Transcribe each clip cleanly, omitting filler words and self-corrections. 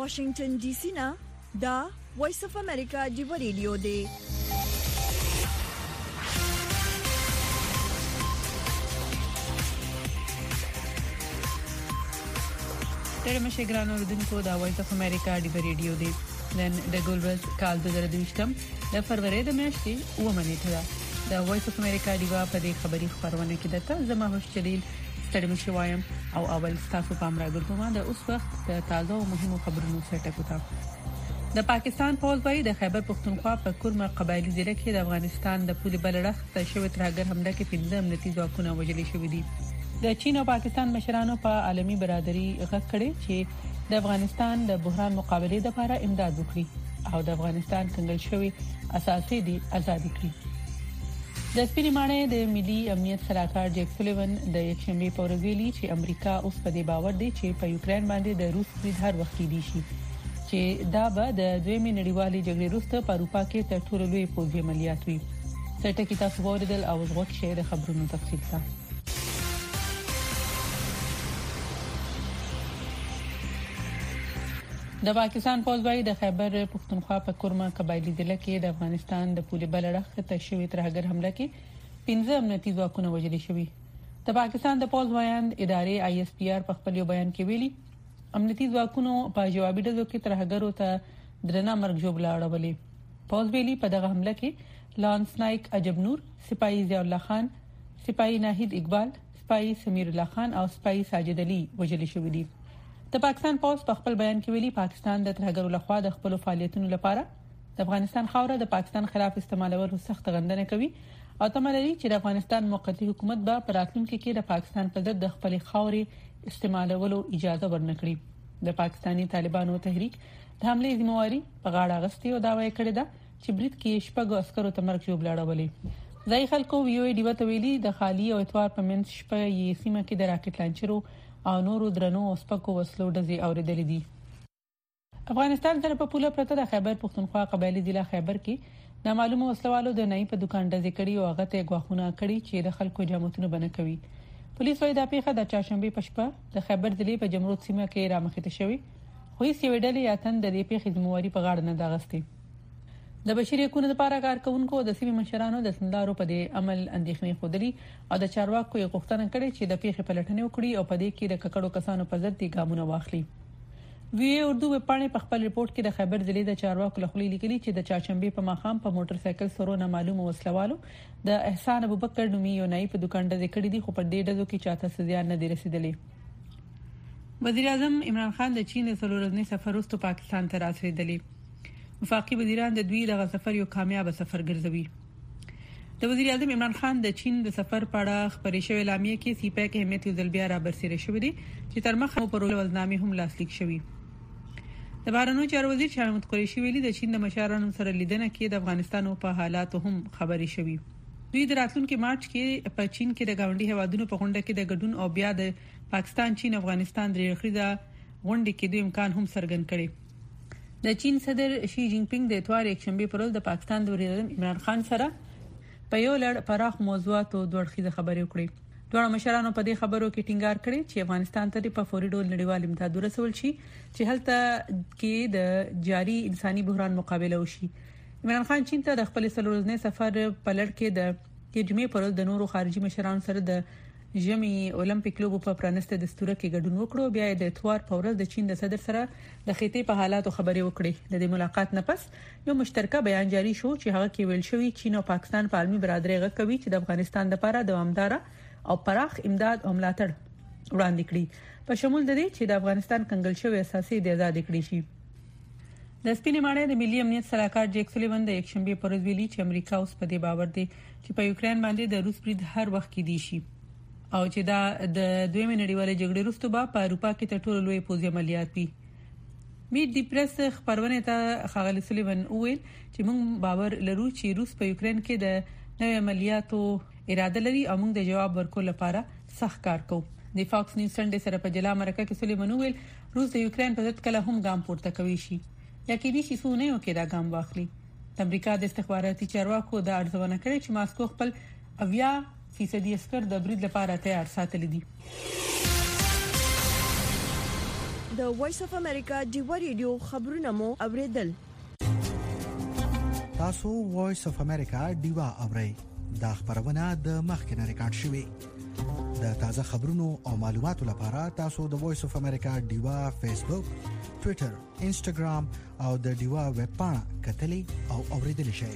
واشنگټن ډي سي نه دا وایس اف امریکا دی ریډیو دی. ترمشه ګرانو اوردونکو دا وایس اف امریکا دی ریډیو دی. نن د ګولبز کال 2023 د فروری د میاشتې 9 نیټه ده. د وایس اف امریکا دی په دې خبري خبرونه کې دته زما هوښ جلیل ستړي وایم او اول تاسو پام راګرځوم د اوس وخت د تازه او مهمو خبرونو سرټکو ته. د پاکستان پوز بای د خیبر پختونخوا په کورمه قبایلی ضلع کې د افغانستان د پولي بلړخ ته شوی ترهګر حمله کې 15 امنیتي ځواکونه وژل شوي دي. د چین او پاکستان مشرانو په عالمي برادري غږ کړي چې د افغانستان د بحران مقابله لپاره امداد وکړي او د افغانستان کنګل شوی اساسي دي آزاد کړي. د سپینې ماڼۍ د ملي امنیت سلاکار جیک سولیوان د یکشنبه په ورځ ویلي چې امریکا اوس په دې باور دی چې په یوکرين باندې د روس برید هر وخت دی شي چې دا به د دویمې نړیوالې جګړې وروسته په اروپا کې تر ټولو لوی پوځي عملیات وي. سرټکی تاسو ورته او وګورئ چې د خبرونو تفصیل ته. د پاکستان پوز بای د خیبر پختونخوا په کورمه قبایلی ضلع کې د افغانستان د پولي بلړخ ته شوی ترهګر حمله کې 15 امنیتي ځواکونه وژل شوي. د پاکستان د پوز وایند ادارې ISPR په خپل بیان کې ویلي امنیتي ځواکونو په جوابي ډزو کې ترهګرو ته درنه مرګ جوړ لاړولې. پوز ویلي په دغه حمله کې لانس نایک عجب نور، سپایي ضیاء الله خان، سپایي ناهید اقبال، سپایي سمیر الله خان او سپایي ساجد علي وژل شوي دي. د پاکستان پوز په خپل بیان کې ویلي پاکستان د ترهګرو لخوا د خپل فعالیتونو لپاره د افغانستان خاوره د پاکستان خلاف استعمالولو سخت غندنه کوي او تملري چې د افغانستان موقتی حکومت به پر راتلونکي کې د پاکستان په ضد د خپل خاورې استعمالولو اجازه ورنکړي. د پاکستاني طالبانو تحریک د حمله ذمہواری په غاړه غستې او داوی کړی ده چې برید کې شپږ عسکرو ته مرګ جوړ لاړولې. ځای خلکو ویو ډیو ته ویلي د خالی او اتوار په منځ شپه یې سیمه کې د راکټ لانچرو او نورو درنو او سپکو وسلو ډزې اوریدلې دي. افغانستان سره په پوله پرته د خیبر پختونخوا قبایلی ضلع خیبر کې نامعلومه وسلوالو د نئی په دکان ډزې کړي او هغه ته غواخونه کړي چې د خلکو جامتونه بنه کوي. پولیس وايي دا پیښه د چاشنبه پښپا د خیبر ضلع په جمرود سیمه کې رامخته شوې خو هیڅ یو ډلې یاتن د دې پیښې ذمہواری په غاړه نه داغستې. د بشري حقوقو لپاره کارکونکو د سیمې مشرانو د سندارو په دې عمل اندېښنې خوده او د چارواکو یې غوښتنه کړې چې د پیښې پلټنه وکړي او په دې کې د ککړو کسانو په ضد ګامونه واخلي. وی اردو وپاڼې په خپل ریپورت کې د خیبر ضلع د چارواکو لخوا لیکلي چې د چاشنبه په ماخام په موټر سایکل سره نامعلومه وسلوالو د احسان ابوبکر نومي یو نئی په دکان ډزې کړې دي خو په دې ډزو کې چاته سزا نه دی رسیدلې. وزیر اعظم عمران خان د چین د څلورنۍ سفر وروسته پاکستان ته راسېدلی. وفاقي وزیران د دوی دغه سفر یو کامیاب سفر ګرځوي. د وزیر اعظم عمران خان د چین د سفر په اړه خبرې شوې اعلامیه کې سیپیک اهمیت یو ځل بیا را برسېره شوې دي چې تر مخه په ولولنامې هم لاسلیک شوې. د بهرنیو چارو وزیر شاه محمود قریشي ویلي د چین د مشرانو سره لیدنه کې د افغانستان په حالاتو هم خبرې شوې. دوی د راتلونکي مارچ کې په چین کې د گاونډي هوادونو په غونډه کې د ګډون او بیا د پاکستان چین افغانستان درې اړخیزه غونډه کې د امکان هم څرګند کړي. د چین صدر شي جین پینګ د اتوار یکشنبه پر ورځ د پاکستان د وزیر اعظم عمران خان سره په یو لړ پراخ موضوعاتو دوه اړخیزه خبرې وکړي. دوه مشرانو په دې خبرو کې ټینګار کړی چې افغانستان ته په فوري ډول نړیوال امداد ورسول شي چې هلته کې د جاري انساني بحران مقابله وشي. عمران خان چین ته د خپل څلورنۍ سفر په لړ کې د جمعې پر ورځ د نورو خارجي مشرانو سره د ژمي اولمپیک لوبو په پرانسته دستور کې ګډون وکړو. بیا د اتوار په ورځ د چین د صدر سره د خېټې په حالاتو خبرې وکړې. د دې ملاقات نه پس یو مشترکه بیان جاری شو چې هغه کې ویل شوی چین او پاکستان په عالمي برادرۍ غږ کوي چې د افغانستان لپاره دوامدار او پراخ امداد او ملاتړ وړاندې کړي په شمول د دې چې د افغانستان کنګل شوی اساسي د آزاد کړي شي. د سپینې ماڼۍ د ملي امنیت سلاکار جیک سولیوان د یکشنبه پر ورځ ویلي چې امریکا اوس په دې باور دی چې په یوکرين باندې د روس برید هر وخت کې دی شي او چې دا د دویمې نړیوالې جګړې وروسته په اروپا کې تر ټولو لوی پوځي عملیات وي. میډ دی پریس خبرونه ته خاغلی سولیوان ویل چې موږ باور لرو چې روس په یوکرين کې د نوې عملیاتو اراده لري او موږ د جواب ورکول لپاره سخت کار کوو. د فاکس نیوز سنډے سره په جلا مرکه کې سولیوان ویل روس د یوکرين په ضد کله هم ګام پورته کوي شي یا کې دي چې سونه یو کې دا ګام واخلي. د امریکا د استخباراتي چارواکو د ارزونه کړې چې ماسکو خپل 80% عسكر د برید لپاره تیار ساتل دي. د د وایس اف امریکا ډیوا ریډیو خبرونه مو اوریدل. تاسو وایس اف امریکا ډیوا اورئ. دا خبرونه د مخکنه ریکارډ شوې. د تازه خبرونو او معلوماتو لپاره تاسو د وایس اف امریکا ډیوا فیسبوک، ټوئیټر، انسټاګرام او د ډیوا ویب پاڼه کتلې او اوریدل شئ.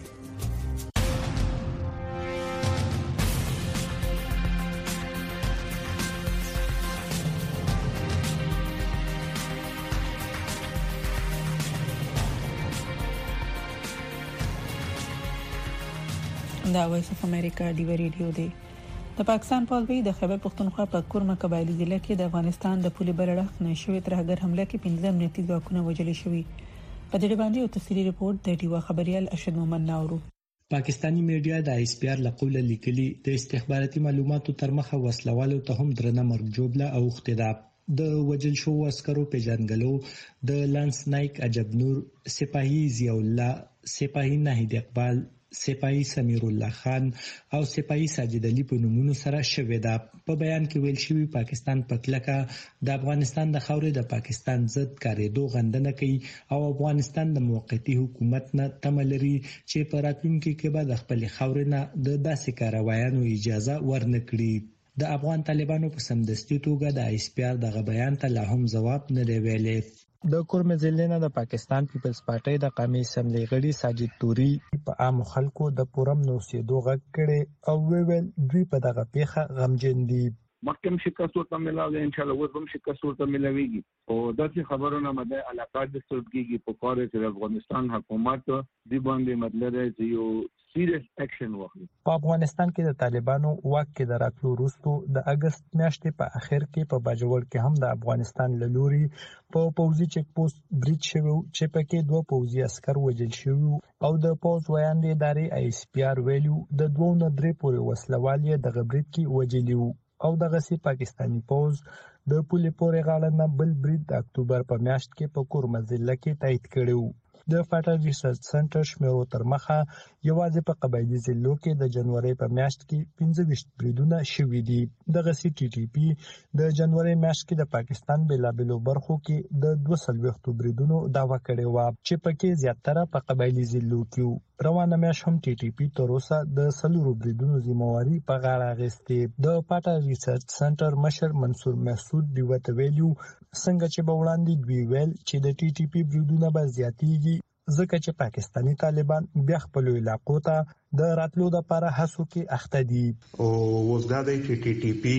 دا وایس اف امریکا ډیوا ریډیو دی. د پاکستان پولیس د خیبر پختونخوا په کورما قبایلی ضلع کې د افغانستان د پولي بلړخ نشوي ترهګر حمله کې 15 امنیتي ځواکونه وژل شوي. په دې باندې یو تفصیلي رپورت د ډیوا خبريال ارشد محمد ناورو. پاکستانی میډیا د آی اس پی آر لقوله لیکلي د استخباراتي معلوماتو تر مخه وسلوالو ته هم درنه مرګ جوړه او اختلاف د وجل شو عسکرو پیژنګلو د لانس نایک عجب نور، سپاهی ضیاء الله، سپاهی ناهید اقبال، سپاهی سمیر الله خان او سپاهی ساجد علي په نومونو سره شوې ده. په بیان کې ویل شوی پاکستان پکلکه د افغانستان د خاورې د پاکستان ضد کاریدو غندنه کوي او افغانستان د موقتی حکومت نه تمه لري چې په راتلونکي کې به د خپل خاورې نه د داسې کاروایانو اجازه ورنکړي. د افغان طالبانو په سمدستي توګه د آی اس پی آر دغه بیان ته لا هم جواب نه دی ویلي. د کورمزلینه د پاکستان پیپلز پارټي د قومي اسمبلی غړي ساجد توري په عام خلکو د پورم نوسیدو غږ کړي او ویل دوی په دغه پیښه غمجن دي. مکم شکست ورته ملاوي ان شاء الله ورته شکست ورته ملاويږي او داسې خبرونه مده علاقات د سودګي په کار کې د افغانستان حکومت دی باندې مطلب دی چې یو سیریس اکشن واخلي. په افغانستان کې د طالبانو واک کې دراتلو وروسته د اگست میاشتې په اخر کې په باجوړ کې هم د افغانستان له لوري په پوزي چک پوسټ بریټ شوی چې پکې 2 پوزي عسكر وژل شوی او د پوز ویاندې ادارې آی اس پی آر ویلو د 2 نه 3 پورې وسلوالې د غبرګ کې وژلیو او دغه سي پاکستانی پوز د پولې پورې غاړه نه بل بریټ د اکتوبر په میاشت کې په کورمزله کې تایید کړو. د فاټر ریسرچ سنټر شمیرو تر مخه یوازې په قبایلی ضلعو کې د جنوري په میاشت کې 25 بریدونه شوي دي. دغه سی ټي ټي پی د جنوري میاشت کې د پاکستان بلابلو برخو کې د 200 بریدونو داوا کړی و چې پکې زیاتره په قبایلی ضلعو کې روانه میاشت هم ټي ټي پی تر اوسه د 100 بریدونو ذمہواری په غاړه اخیستې. د فاټر ریسرچ سنټر مشر منصور محسود دی ویلو څنګه چې وړاندې دوی ویل چې د ټي ټي پی بریدونه به زیاتېږي ځکه چې پاکستانی طالبان بیا خپل علاقو ته د راتلو لپاره هڅو کې اخته دي. او وزګاده ټي ټي پی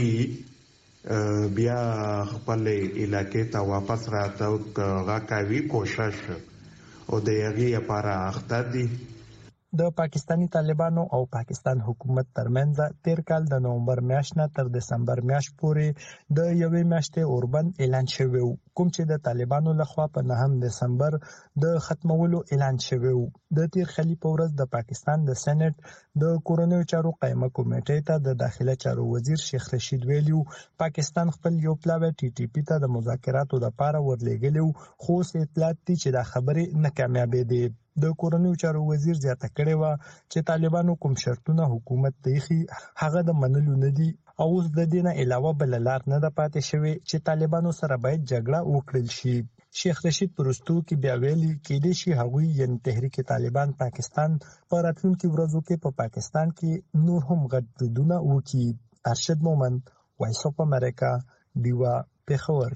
بیا خپل علاقې ته واپس راځو غاکاوي کوشش او د یغي لپاره اخته دي. د پاکستانی طالبانو او پاکستان حکومت ترمنځ تیر کال د نومبر میاشت نه تر دسمبر میاشت پورې د یوې میاشتې اوربند اعلان شوی و کوم چې د طالبانو لخوا په 9 دسمبر د ختمولو اعلان شوی و. د تیر خلی په ورځ د پاکستان د سېنات د کورونیو چارو قائمه کمیټې ته د داخله چارو وزیر شیخ رشید ویلو پاکستان خپل یو پلاوی ټي ټي پی ته د مذاکراتو لپاره ورلېګلو خو اطلاعات دي چې دا خبره ناکامه دي. د کورونیو چارو وزیر زیاته کړې و چې طالبانو کوم شرطونه حکومت تېخي هغه د منلو نه دي او اوس د دینه علاوه بل لار نه ده پاتې شوی چې طالبانو سره باید جګړه وکړل شي. شیخ رشید پرستو کې بیا ویلي کې د شي هغوی یعنی تحریک طالبان پاکستان په راتلونکي ورځو کې په پاکستان کې نور هم غټ بریدونه وکړي. ارشد مومند، وایس اف امریکا، دیوا، پېښور.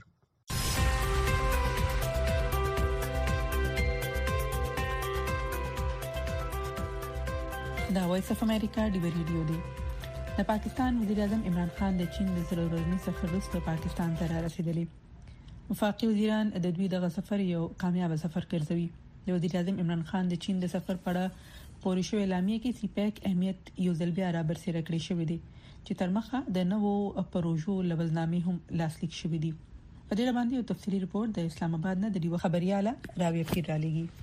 دا وایس اف امریکا ډیوا ریډیو دی. د پاکستان وزیر اعظم عمران خان د چین د ضروري سفر وروسته پاکستان ته رسیدلی. وفاقي وزیران د دوی دغه سفر یو کامیاب سفر ګرځوي. د وزیر اعظم عمران خان د چین د سفر په اړه پولیسو اعلامیه کې سیپیک اهمیت یو ځل بیا را برسېره کړی شوی دی چې تر مخه د نوو پروژو لبلنامې هم لاسلیک شوی دي. په دې باندې یو تفصیلي رپورت د اسلام آباد نه د ډیوا خبرياله راوي فکر را لګي.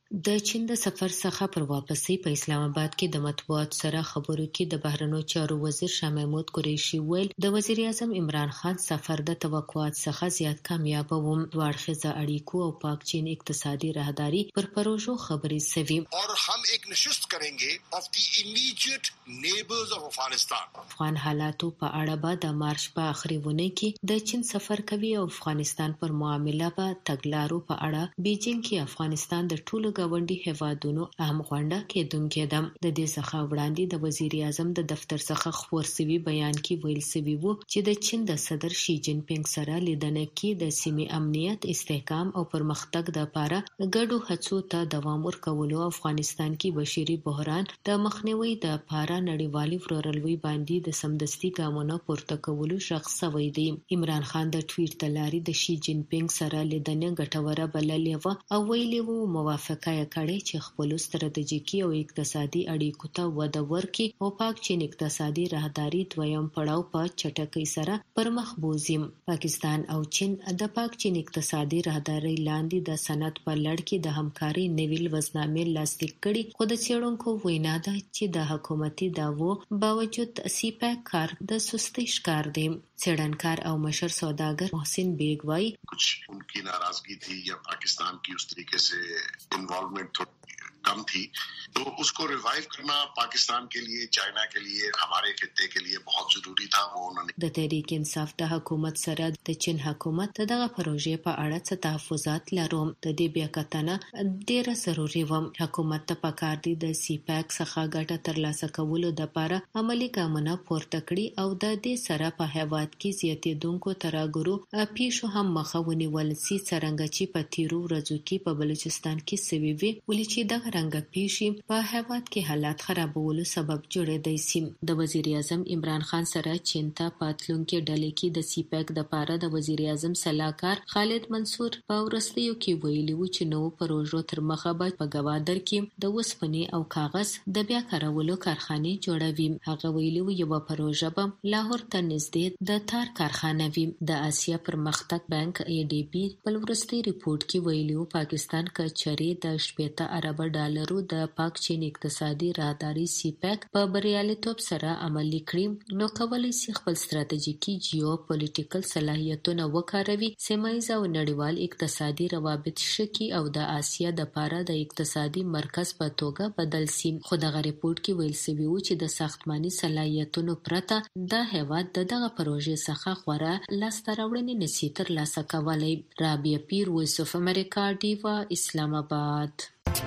د چین د سفر څخه پر واپسي په اسلام آباد کې د مطبوعات سره خبرو کې د بهرنیو چارو وزیر شاه محمود قریشي ویل د وزیر اعظم عمران خان سفر د توقعات څخه زیات کامیاب و. دوړخیزه اړیکو او پاک چین اقتصادي راهداري پر پروژو خبرې سوي. اور हम एक नशिस्त करेंगे of the immediate neighbors of Afghanistan. افغان حالاتو په اړه به د مارچ په اخري ونه کې د چین سفر کوي او افغانستان پر معامله به تګلارو په اړه بیجینګ کې افغانستان د ټولو غونډي هیوادونو اهم غونډه کېدونکې ده. د دې څخه وړاندې د وزیر اعظم د دفتر څخه خبر سوي بیان کې ویل سوي وو چې د چین د صدر شي جین پینګ سره لیدنه کې د سیمې امنیت، استحکام او پرمختګ لپاره ګډو هڅو ته دوام ورکولو او افغانستان کې بشري بحران د مخنیوي لپاره نړیوالي ورورولۍ باندې د سمدستي ګامونو پورته کولو شخص شوی دی. عمران خان د ټویټ د لارې د شي جین پینګ سره لیدنه ګټوره بللې و او ویلي وو موافقه کړي چې خپل ستراتیژیکي او اقتصادي اړیکو ته وده ورکړي او پاک چین اقتصادي راهداري دویم پړاو په چټکۍ سره پرمخ بوزي. پاکستان او چین د پاک چین اقتصادي راهداري لاندې د صنعت په لړ کې د همکاري نویل وزنامې لاسلیک کړي، خو د څېړونکو وینا ده چې د حکومتي دعوو باوجود سی پیک کار د سستۍ ښکار دی. څېړنکار او مشر سوداګر محسن بیگ وايي कुछ उनकी नाराजगी थी या पाकिस्तान की उस तरीके से इन्वॉल्वमेंट थोड़ी कम थी, तो उसको रिवाइव करना पाकिस्तान के लिए, चाइना के लिए, हमारे खित्ते के लिए बहुत जरूरी था. वो उन्होंने د تحریک انصاف د حکومت سره د چین حکومت دغه پروژې په اړه څه تحفظات لرو. د دې بیا کتنه ډیره ضروري و. حکومت ته پکار دی د سی پیک څخه ګټه ترلاسه کولو لپاره عملی ګامونه پورته کړي او د دې سره په هیواد کې زیاتېدونکو تراګرو پیښو هم مخه ونیول سي، څرنګه چې په تیرو ورځو کې په بلوچستان کې سوي وي، ولې چې دغه رنګ پیښې په هیواد کې حالات خرابولو سبب جوړېدای شي. د وزیر اعظم عمران خان سره چین ته پاتلونکو ډلې کې د سی پیک د لپاره د وزیر اعظم صلاحکار خالد منصور په ورستیو کې ویلي و چې نو پروژو تر مخه به په ګوادر کې د وسپنې او کاغذ د بیا کارولو کارخانې جوړوي. هغه ویلي و یو پروژه به لاهور ته نږدې د تار کارخانه وي. د آسیا پرمختګ بانک ADB په ورستي ریپورت کې ویلي و پاکستان کچري د 80 ارب ډالرو د پاک چین اقتصادي راهداري سی پیک په بریالیتوب سره عملي کړي، نو کولای شي خپل ستراتیژیکي جیو پولیټیکل صلاحیتونه وکاروي، سیمایي او نړیوال اقتصادي روابط شکی او د آسیا د لپاره د اقتصادي مرکز په توګه بدل شي. خو دغه ریپورت کې ویل شوی و چې د ساختماني صلاحیتونو پرته د هیواد دغه پروژې څخه خورا لاسته راوړنې نشي ترلاسه کولی. رابعه پیر، وایس اف امریکا، ډیوا، اسلام آباد.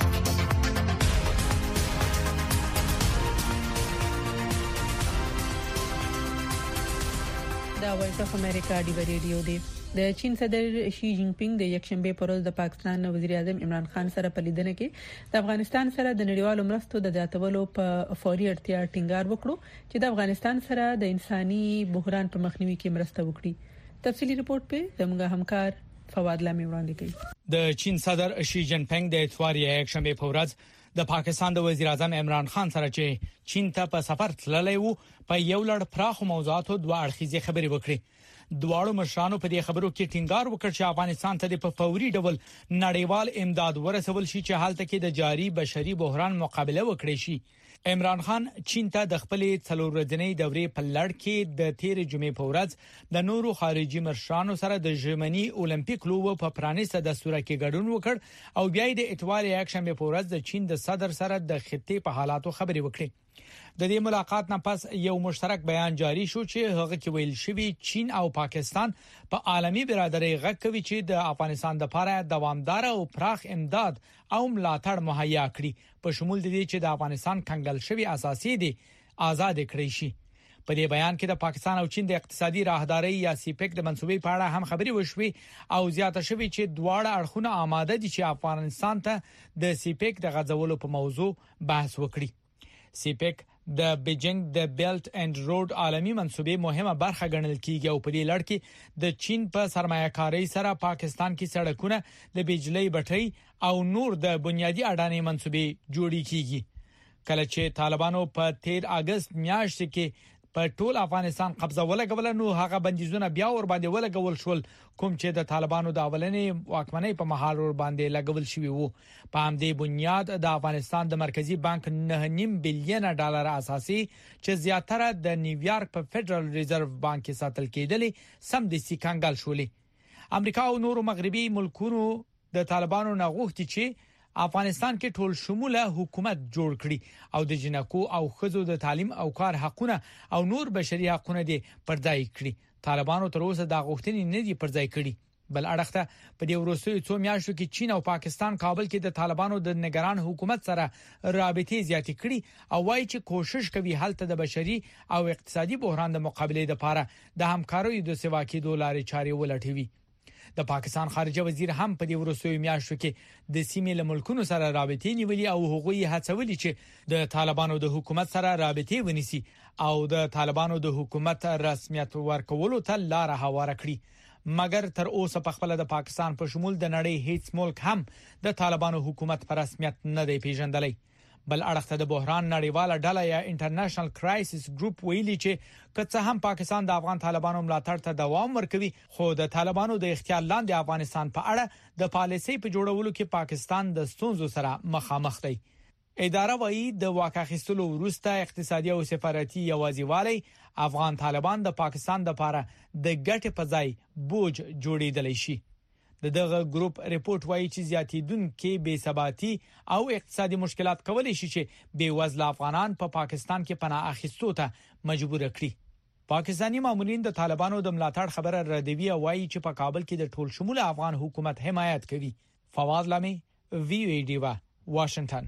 دا وایس اف امریکا دی ریډیو دی. د چین صدر شي جین پینګ د یکشنبه پر ورځ د پاکستان وزیر اعظم عمران خان سره په لیدنه کې د افغانستان سره د نړیوالو مرستو د زیاتولو په فوري اړتیا ټینګار وکړو چې د افغانستان سره د انساني بحران په مخنیوي کې مرسته وکړي. تفصیلی رپورت په زموږ همکار فواد لامي وړاندې کوي. د چین صدر شي جین پینګ د اتوار یکشنبه په ورځ د پاکستان د وزیر اعظم عمران خان سره چې چین ته په سفر تللی وو په یو لړ پراخ موضوعاتو دوه اړخیزې خبرې وکړي. دواړو مشرانو په دې خبرو کې ټینګار وکړ چې افغانستان ته په فوري ډول نړیوال امداد ورسول شي چې حالت کې د جاري بشري بحران مقابله وکړي شي. عمران خان چین ته د خپل 3 ورځې دورې په لړ کې د 13 جمعې په ورځ د نورو خارجي مشرانو سره د ژمنی اولمپیک لوبو په پرانیسته دستور کې ګډون وکړ او بیا د اتوار یکشنبه په ورځ د چین د صدر سره د خطې په حالاتو خبرې وکړي. د دې ملاقات نه پس یو مشترک بیان جاری شو چې هغه کې ویل شوی چین او پاکستان په عالمي برادرۍ غږ کوي چې د افغانستان لپاره دوامدار او پراخ امداد او ملاتړ مهیا کړي، په شمول د دې چې د افغانستان کنګل شوی اساسي دي آزاد کړی شي. په دې بیان کې د پاکستان او چین د اقتصادي راهدارۍ یا سی پیک د منسوبې په اړه هم خبرې وشوي او زیاته شوی چې دواړه اړخونه آماده دي چې افغانستان ته د سی پیک د غځولو په موضوع بحث وکړي. سی پیک د بیجینګ د بیلټ اینڈ روډ عالمي منسوبې مهمه برخه ګڼل کیږي او په دې لړ کې د چین په سرمایه‌کارۍ سره پاکستان کې سړکونه، د بجلی بټۍ او نور د بنیادی اډانې منسوبې جوړې کیږي. کله چې طالبانو په 13 اگست میاشت کې په ټول افغانستان قبضه ولګول نو هغه بندیزونه بیا ور باندې ولګول شول کوم چې د طالبانو د اولنې واکمنۍ په مهال ور باندې لګول شوی وو. په همدې بنیاد د افغانستان د مرکزی بانک 9.5 بلین ډالر اساسي چې زیاتره د نیویارک په فدرال ریزرو بانک کې ساتل کېدلې سم د سیکانګل شولې. امریکا او نورو مغربي ملکونو د طالبانو نه غوښتي چې افغانستان کې ټول شموله حکومت جوړ کړي او د جنکو او خزو د تعلیم او کار حقونه او نور بشري حقونه دي پرځای کړي. طالبانو تر اوسه دا غوښتنې نه دي پرځای کړي. بل اړخته په دې وروستیو څو میاشتو کې چین او پاکستان کابل کې د طالبانو د نگران حکومت سره رابطې زیاتې کړي او وایي چې کوشش کوي هلته د بشري او اقتصادي بحران د مقابله لپاره د همکارۍ د سوا کېدو لارې چارې ولټوي. د پاکستان خارجه وزیر هم په دې وروستیو میاشتو کې د سیمې له ملکونو سره رابطې نیولې او هغوی هڅولي چې د طالبانو د حکومت سره رابطې ونیسي او د طالبانو د حکومت رسمیت ورکولو ته لار هواره کړي. مګر تر اوسه په خپل د پاکستان په شمول د نړۍ هیڅ ملک هم د طالبانو حکومت په رسمیت نه دی پیژندلی. بل اړخته د بحران نړیواله ډله یا انټرنیشنل کرایسس ګروپ ویلي چې کڅه هم پاکستان د افغان طالبانو ملاتړ ته دوام ورکوي خو د طالبانو د اختیار لاندې افغانستان په اړه د پالیسۍ په جوړولو کې پاکستان د ستونزو سره مخامخ دی. اداره وايي د واقع خستلو وروسته اقتصادي او سفارتي یوازیوالی افغان طالبان د پاکستان د لپاره د ګټې په ځای بوج جوړیدلی شي. دغه ګروپ ریپورت وايي چې زیاتیدونکو بې ثباتی او اقتصادي مشکلات کولای شي چې بې وزله افغانان په پاکستان کې پناه اخیستو ته مجبور کړي. پاکستانی مامورین د طالبانو د ملاتړ خبره ردوي او وايي چې په کابل کې د ټول شموله افغان حکومت حمایت کوي. فواز لامي وی او ای ډیوا واشنگټن.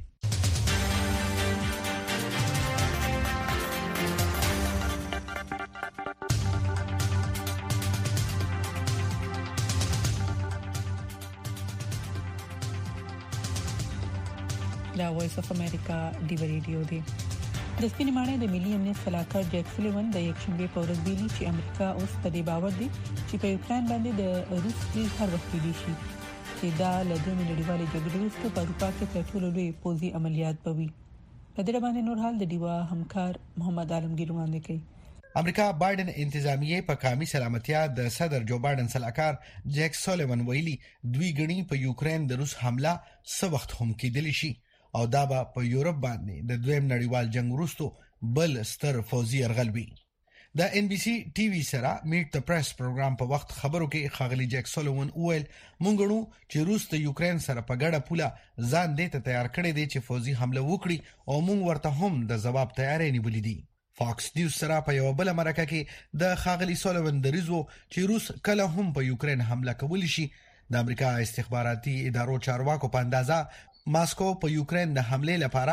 دا وایس اف امریکا دی ریډیو دی. د سپینمانه د ملي امنیت صلاحکار جیک سولیوان د یک شنبه په ورځ ویلي چې امریکا اوس په دې باور دی چې په یوکرين باندې د روس بریټ هر وخت دی شي چې دا له دوه نړیوالې جګړې وروسته په اروپا کې تر ټولو لوی پوځي عملیات بوي. په دې باندې نور حال د دیوا همکار محمد عالمگیر وړاندې کوي. امریکا بایدن انتظامیه په قومي سلامتیا د صدر جو بایدن صلاحکار جیک سولیوان ویلي دوی غني په یوکرين د روس حمله څه وخت هم کېدلی شي او دا به په یورپ باندې د دویم نړیوال جنگ وروسته بل ستر فوزي يرغل وي. د ان بي سي ټي وي سره میټ د پریس پروګرام په وخت خبرو کې خاغلی جیک سولیوان ویل مونږ غواړو چې روس د یوکرين سره په ګډه پوله ځان دې ته تیار کړي دي چې فوزي حمله وکړي او مونږ ورته هم د جواب تیارې نیولې دي. فاکس نیوز سره په یو بل مرکه کې د خاغلی سولیوان دریزو چې روس کله هم په یوکرين حمله کولی شي. د امریکا استخباراتي ادارو چارواکو په اندازه ماسکو په یوکرين د حمله لپاره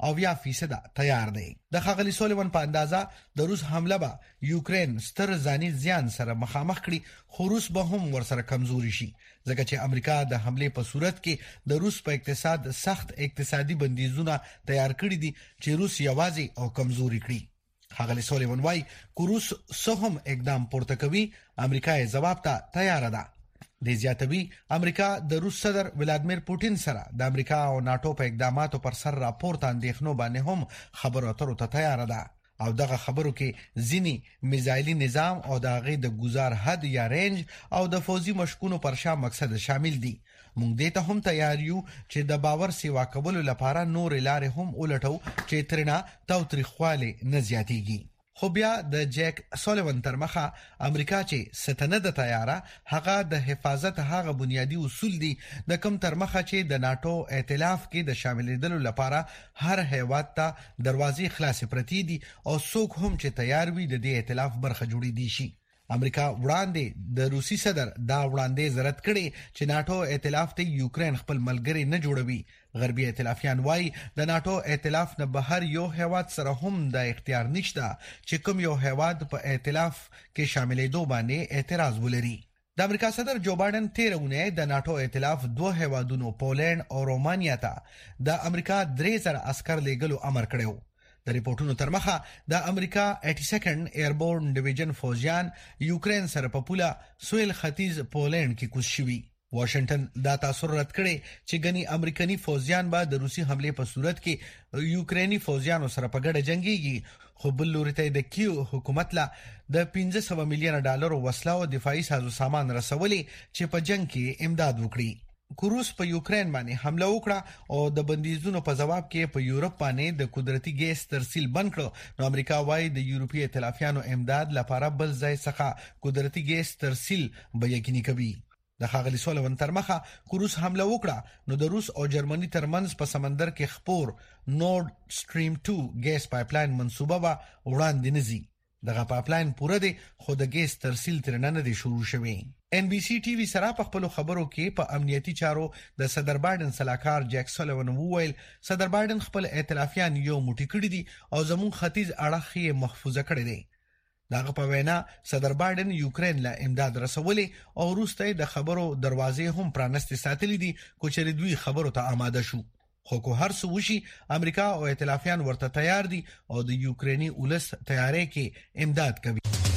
80% تیار دی. د خاغلی سولیوان په اندازه د روس حمله به یوکرين ستر ځاني زیان سره مخامخ کړي خو روس به هم ورسره کمزوري شي ځکه چې امریکا د حمله په صورت کې د روس په اقتصاد سخت اقتصادي بندیزونه تیار کړي دي چې روس یوازې او کمزوري کړي. خاغلی سولیوان وايي چې روس سهم اقدام پورته کوي امریکا یې جواب ته تیار ده. د زیاتوي امریکا د روس صدر ولادمیر پوتین سره د امریکا او ناتو په اقداماتو پر سر راپورټ اندېښنو باندې هم خبرو اترو ته تیار ده او دغه خبرو کې ځینی میزایلی نظام او دغه د گزار حد یا رینج او د فوزي مشکونو پر شا مقصد شامل دي. مونږ دې ته هم تیار یو چې د باور سیوا کولو لپاره نور لارې هم ولټو چې ترنا توتریخواله نه زیاتیږي. خو بیا د جیک سولیوان تر مخه امریکا چې ستنه د تیاره هغه د حفاظت هغه بنیادی اصول دي د کم تر مخه چې د ناتو ائتلاف کې د شاملېدلو لپاره هر هیواد ته دروازې خلاص پرتی دي او څوک هم چې تیار وي د دې ائتلاف برخه جوړې دي شي. امریکا وړاندې د روسي صدر دا وړاندې زرت کړي چې ناتو ائتلاف ته یوکرين خپل ملګری نه جوړوي. غربي ائتلافیان وايي د ناتو ائتلاف نه بهر یو هیواد سره هم د اختیار نشته چې کوم یو هیواد په ائتلاف کې شاملېدو باندې اعتراض ولري. د امریکا صدر جو بایدن 13 د ناتو ائتلاف دوه هیوادونو پولند او رومانیا ته د امریکا 3000 عسكر لېږلو امر کړو. د ریپورتونو تر مخه د امریکا 82nd ایربورن ډیویژن فوجیان یوکرين سره په پوله سویل ختیځ پولند کې کوز شوي. واشنگټن دا تاثر رد کړي چې غني امریکایي فوجیان به د روسي حمله په صورت کې یوکريني فوجیانو سره په ګډه جنگيږي خو بل لوري ته د کیو حکومت لا د 1500 میلیون ډالر وسله او دفاعي سازو سامان رسولي چې په جنگ کې امداد وکړي. کوروس په یوکرين باندې حمله وکړه او د بندیزونو په جواب کې په یورپ باندې د قدرتي ګیس ترسیل بند کړ. نو امریکا وايي د یورپی ائتلافیانو امداد لپاره بل ځای څخه قدرتي ګیس ترسیل به یقیني کوي. د ښاغلي سولوان تر مخه کوروس حمله وکړه نو د روس او جرمني ترمنځ په سمندر کې خپور نورد سټریم 2 ګیس پایپلاین منصوبه به وړاندې نزي. دغه پایپلاین پوره دی خو د ګیس ترسیل ترنه نه دی شروع شوی. ان بي سي ټي وي سره په خپل خبرو کې په امنیتي چارو د صدر بایدن صلاحکار جیک سولوان وویل صدر بایدن خپل ائتلافیان یو موټی کړی دي او زمون ختیځ اړخ یې محفوظه کړی دی. دغه په وینا صدر بایدن یوکرين له امداد رسولي او روسته د خبرو دروازې هم پرانستې ساتلې دي چې دوی خبرو ته آماده شو. خو کو هر څه وشي امریکا او ائتلافیان ورته تیار دي او د یوکريني ولس تیاري کې امداد کوي.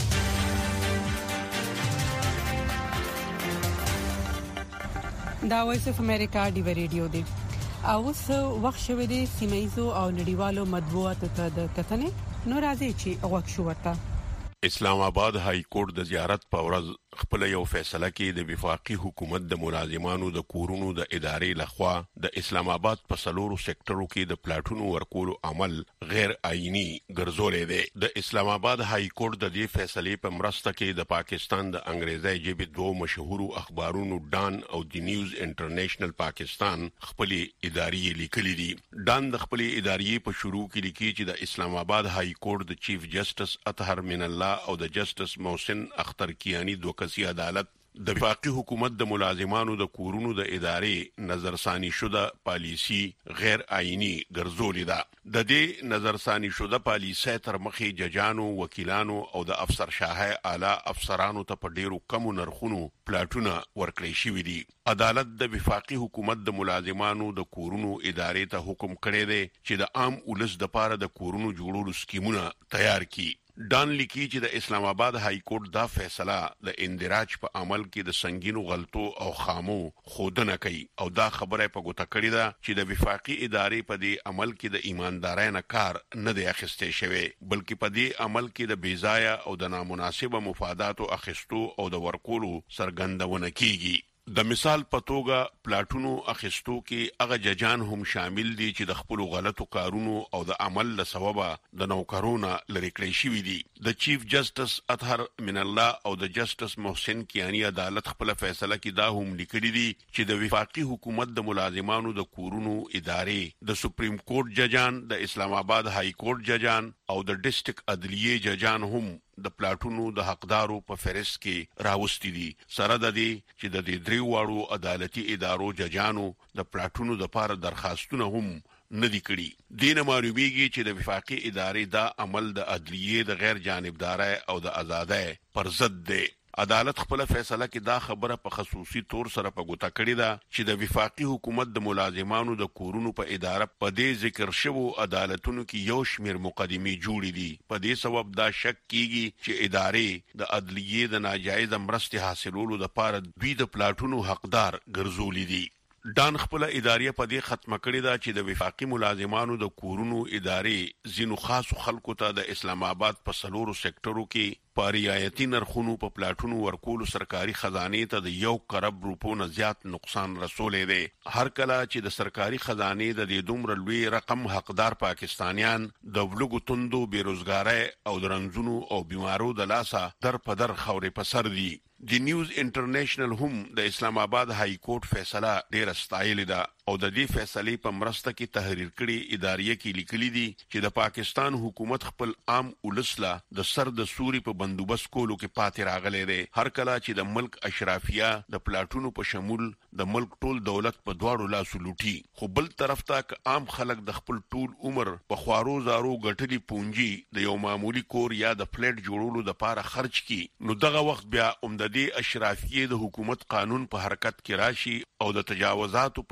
دا وایس اف امریکا دی ریډیو دی او څو وخت شوه دی سیمایزو او نړیوالو مطبوعاتو ته د کتنې نو راځي چې وخت شو ورته. اسلام آباد های کورټ د زیارت په ورځ خپل یو فیصله کې د وفاقي حکومت د ملازمانو د کورونو د ادارې لخوا د اسلام آباد په سلورو سېکټرو کې د پلاټونو ورکولو عمل غیر آئینی ګرځولې دی. د اسلام آباد های کورټ د دې فیصلې په مرسته کې د پاکستان د انګریزي ژبې دوه مشهورو اخبارونو ډان او د نیوز انټرنیشنل پاکستان خپل ادارې لیکلي دي. ډان د خپل ادارې په شروع کې لیکي چې د اسلام آباد های کورټ د چیف جسټس اطهر من الله او د جسټس محسن اختر کیانی دوه کسي عدالت د وفاقي حکومت د ملازمانو د کورونو د ادارې نظرثانی شده پالیسی غیر آئینی ګرځولې ده. د دې نظرثانی شده پالیسي تر مخې ججانو، وکیلانو او د افسرشاهي اعلی افسرانو ته په ډیرو کمو نرخونو پلاټونه ورکړی شوی دي. عدالت د وفاقي حکومت د ملازمانو د کورونو ادارې ته حکم کړی دی چې د عام ولس د پاره د کورونو جوړولو سکیمونه تیار کړي. ډان لیکي چې د اسلام آباد های کورټ دا فیصله د اندراج په عمل کې د سنگینو غلطو او خامو خودنه کوي او دا خبره په ګوته کړی ده چې د وفاقي ادارې په دې عمل کې د ایماندارۍ نه کار نه دی اخیستې شوی بلکې په دې عمل کې د بیځایه او د نامناسبه مفاداتو اخیستو او د ورکولو څرګندونه کیږي. د مثال په توګه پلاټونو اخیستو کې هغه ججان هم شامل دي چې د خپل غلطو کارونو او د عمل له سببه د نوکرونو لری کړی شوی دي. د چیف جسټس اطهر من الله او د جسټس محسن کیانی عدالت خپل فیصله کې دا هم لیکلي دي چې د وفاقي حکومت د ملازمانو د کورونو ادارې د سپریم کورټ ججان، د اسلام آباد های کورټ ججان او د ډیسټریکټ عدلیه ججان هم د پلاټونو د حقدارو په فهرست کې راوستي دي. سره د دې چې د دې درې واړو عدالتي ادارو ججانو د پلاټونو د لپاره درخواستونه هم ندی کړي. دینه معلومیږي چې د وفاقي ادارې دا عمل د عدلیه د غیر جانبدارۍ او د آزادۍ پر ضد دی. عدالت خپل فیصله کې دا خبره په خصوصي تور سره په ګوته کړې ده چې د وفاقي حکومت د ملازمانو د کورونو په اداره په دې ذکر شوو عدالتونو کې یو شمیر مقدمې جوړې دي. په دې سبب دا شک کیږي چې ادارې د عدلیه د ناجایز مرستې حاصلولو لپاره دوی د پلاټونو حقدار ګرځولې دي. ډان خپل ادارې په دې ختمه کړې ده چې د وفاقي ملازمانو د کورونو ادارې ځینو خاصو خلکو ته د اسلام آباد په سلورو سېکټرو کې په رعایتي نرخونو په پلاټونو ورکولو سرکاري خزانه ته د 1 کروڑ روپو نه زیات نقصان رسولې دی. هر کله چې د سرکاري خزانه د دې دومره لوی رقم حقدار پاکستانیان د ولګو توندو بیروزګارۍ او درنځونو او بیمارو د لاسه در په در خورې په سر دي. د نیوز انټرنیشنل هم د اسلام آباد های کورټ فیصله ډیره ستایلې ده او د دې فیصلې په مرسته کې تحریر کړي ادارې کې لیکلي دي چې د پاکستان حکومت خپل عام ولسله د سر د سوري په بندوبست کولو کې پاتې راغلی دی. هر کله چې د ملک اشرافیه د پلاټونو په شمول د ملک ټول دولت په دواړو لاسو لوټي، خو بل طرف ته عام خلک د خپل ټول عمر په خوارو زارو ګټلي پونجي د یو معمولی کور یا د فلیټ جوړولو لپاره خرج کی، نو دغه وخت بیا د اشرافیه د حکومت قانون په حرکت کې راشي او د تجاوزاتو په نوم د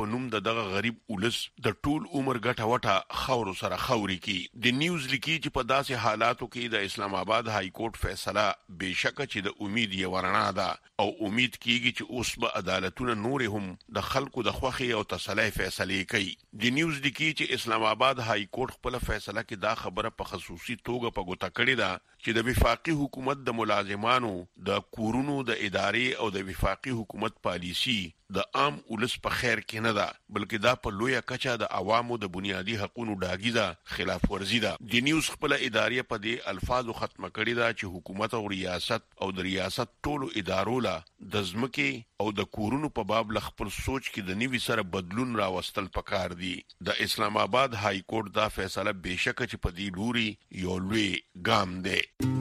به دغه غریب ولس د ټول عمر ګټه وټه خور سره خوري کی د نیوز لیکي چې په داسې حالاتو کې د اسلام آباد های کورټ فیصله بشکه چې د امید یې ورنا ده او امید کیږي چې اوس به عدالتونه نور هم د خلکو د خوخي او تسلی فیصله کوي د نیوز لیکي چې اسلام آباد های کورټ خپل فیصله کې دا خبره په خصوصي توګه په ګوته کړې ده چې د وفاقي حکومت د ملازمانو د کورونو د ادارې او د وفاقي حکومت پالیسی د عام ولس په خیر کې نه ده بلکې دا په لویه کچه د عوامو د بنیادی حقوقو ډاګی ده خلاف ورزي ده د نیوز خپل ادارې په دې الفاظو ختمه کړې ده چې حکومت او ریاست او د ریاست ټولو ادارو له د ځمکې او د کورونو په باب ل خپل سوچ کې د نیوي سره بدلون راوستل پکار دي د اسلام آباد های کورټ دا فیصله بشکه چې په دې لوري یو لوی ګام دی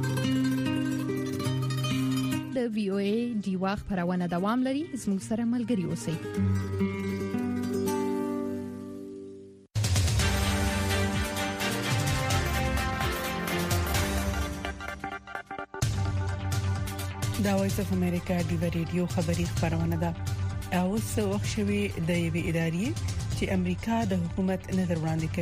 د وی او ای ډیوا خبرونه دوام لري زموږ سره ملګري اوسئ دا وایس اف امریکا دی ریډیو خبری خبرونه ده او څو وخت شوی د یوې ادارې چې امریکا د حکومت نظر وړاندې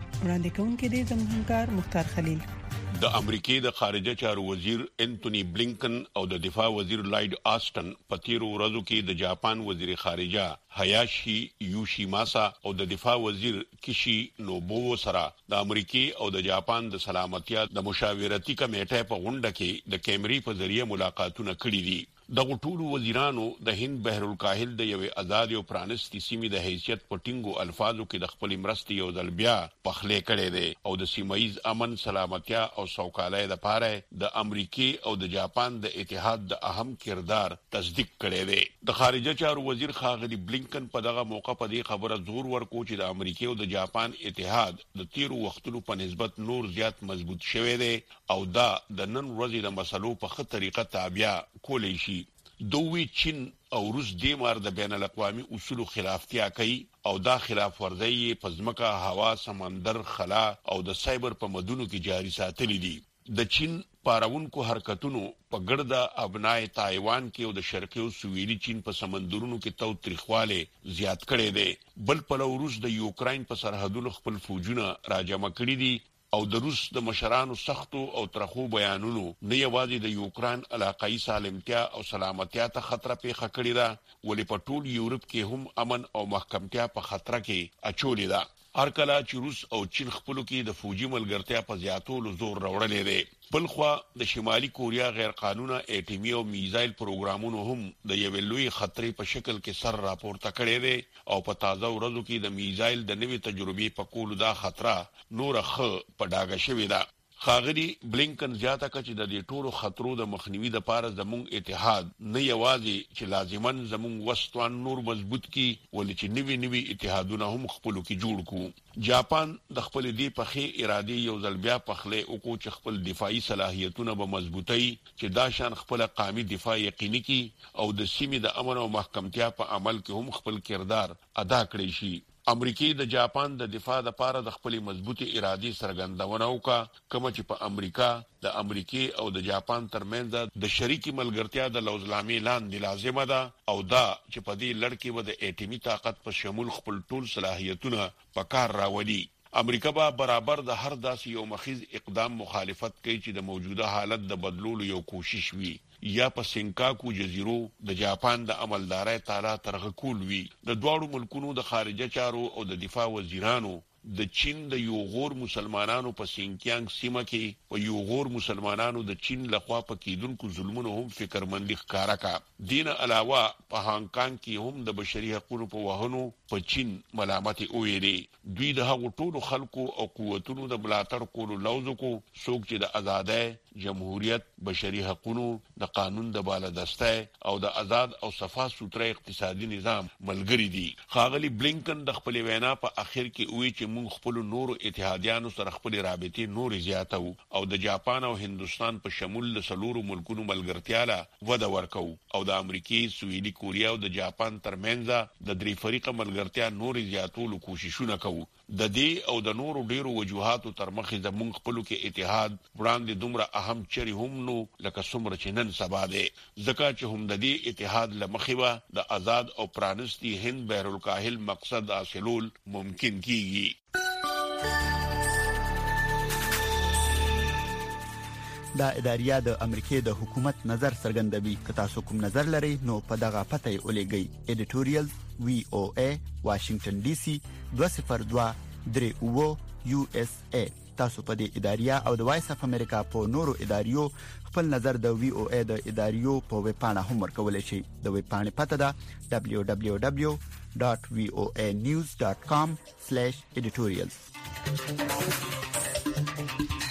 کوونکې د زموږ همکار مختار خلیل د امریکای د خارجه چارو وزیر انټونی بلینکن او د دفاع وزیر لایډ آسټن په تیرو ورځو کې د جاپان وزیر خارجه هایاشي یوشیماسا او د دفاع وزیر کیشي نوبو سره د امریکای او د جاپان د سلامتیا د مشاورتي کمیټې په غونډه کې د کیمرې په ذریعہ ملاقاتونه کړي دي د ټولو وزیرانو د هند بحر الکاهل د یو آزاد او پرانستی سیمې د حیثیت پټینګو الفاظو کې د خپل مرستي او ځلبیا پخلې کړي دي او د سیمایي امن سلامتیا او سوکالۍ لپاره د امریکای او د جاپان د اتحاد د اهم کردار تصدیق کړي دي د خارجه چارو وزیر خاغلی بلینکن په دغه موقع په دې خبره زور ورکو چې د امریکای او د جاپان اتحاد د تیرو وختونو په نسبت نور زیات مضبوط شوی دی او دا د نن ورځې د مسلو په خه طریقه تابع کولای شي دوی چین او روس د مار د بین الاقوامي اصولو خلافتیا کوي او دا خلاف ورزي په ځمکه هوا سمندر خلا او د سایبر په مدونو کې جاري ساتلې دي د چین پاراونکو حرکتونو په ګرده ابنای تایوان کې او د شرقي او سویلي چین په سمندرونو کې تو تاریخواله زیات کړي دي بل په روس د یوکرين په سرحدونو خپل فوجونه راجمع کړي دي او د روس د مشرانو سختو او ترخو بیانونو نه یوازې د یوکرين علاقائی سالمتیا او سلامتیا ته خطر پیښ کړی دا ولې په ټول یورپ کې هم امن او محکمتیا په خطر کې اچولې ده هر کله چې روس او چین خپلو کې د فوجي ملګرتیا په زیاتولو زور راوړلې دي بلخوا د شمالي کوریا غیر قانوني اټومي او میزایل پروګرامونو هم د یو لوی خطرې په شکل کې سر راپورته کړي دي او په تازه ورځو کې د میزایل د نوې تجربې په کولو دا خطر نور خ په ډاګه شوی ده خاغلی بلینکن زیاته کړي چې د دې ټولو خطرو د مخنیوي لپاره زموږ اتحاد نه یوازې چې لازمن زموږ وسطوان نور مضبوط کی ولې چې نوي اتحادونه هم خپلو کې جوړ کو جاپان د خپل دی په خې ارادي یو ځل بیا په خله او کو چې خپل دفاعي صلاحیتونه به مضبوطي چې دا شان خپل قومي دفاع یقیني کی او د سیمې د امن او محکمتیا په عمل کې هم خپل کردار ادا کړی شي امریکای د جاپان د دفاع لپاره د خپل مضبوطی ارادي سرګندونه وکړه کوم چې په امریکا د امریکای او د جاپان ترمنځ د شریکي ملګرتیا د لوزلامي لاندې لازمه ده او دا چې په دې لړ کې و د اټومي طاقت په شمول خپل ټول صلاحیتونه په کار راوړي امریکا به برابر د هر داسې یو مخیز اقدام مخالفت کوي چې د موجوده حالت د بدلولو یو کوشش وي یا په سینکاکو جزیرو د جاپان د عملدارۍ تعالی ترغکول وی د دوړو ملکونو د خارجه چارو او د دفاع وزیرانو د چین د یو غور مسلمانانو په سینکیانګ سیمه کې په یو غور مسلمانانو د چین لخوا په کېدونکو ظلمونو هم فکرمندي ښکارا کا دین علاوه په هانګ کانګ کې هم د بشري حقوقو په وهنو په چین ملامت اوېری دوی د هغو ټولو خلکو او قوتونو د ملاتړ کولو لوزو کو څوک چې د آزادۍ جمهوریت بشري حقوقو د قانون د بالادسته او د آزاد او صفا سوتره اقتصادي نظام ملګری دي خاغلی بلینکن د خپل وینا په اخر کې وی چې موږ خپل نورو اتحادیانو سره خپل رابطې نور زیاتو او د جاپان او هندستان په شمول د سلورو ملکونو ملګرتیا له وده ورکو او د امریکای سویلي کوریا او د جاپان ترمنځ د درې فریقه ملګرتیا نور زیاتولو کوششونه کوو د دې او د نورو ډیرو وجوهاتو تر مخې زموږ خپلو کې اتحاد وړاندې دومره هم چری هم نو لکه څومره چې نن سبا دی ځکه چې هم د دې اتحاد لمخې د آزاد او پرانستی هند بحرالکاهل مقصد حاصلول ممکن کیږي. دا اداریه د امریکای د حکومت نظر څرګندوي. که تاسو کوم نظر لرئ نو په دغه پته یې ولېږئ. editorials VOA Washington DC 20238 USA. تاسو په دې اداریه او د وایس اف امریکا په نورو اداریو خپل نظر د VOA د اداریو په ویب پاڼه هم ورکولای شئ. د ویب پاڼې پته ده www.voanews.com/editorials.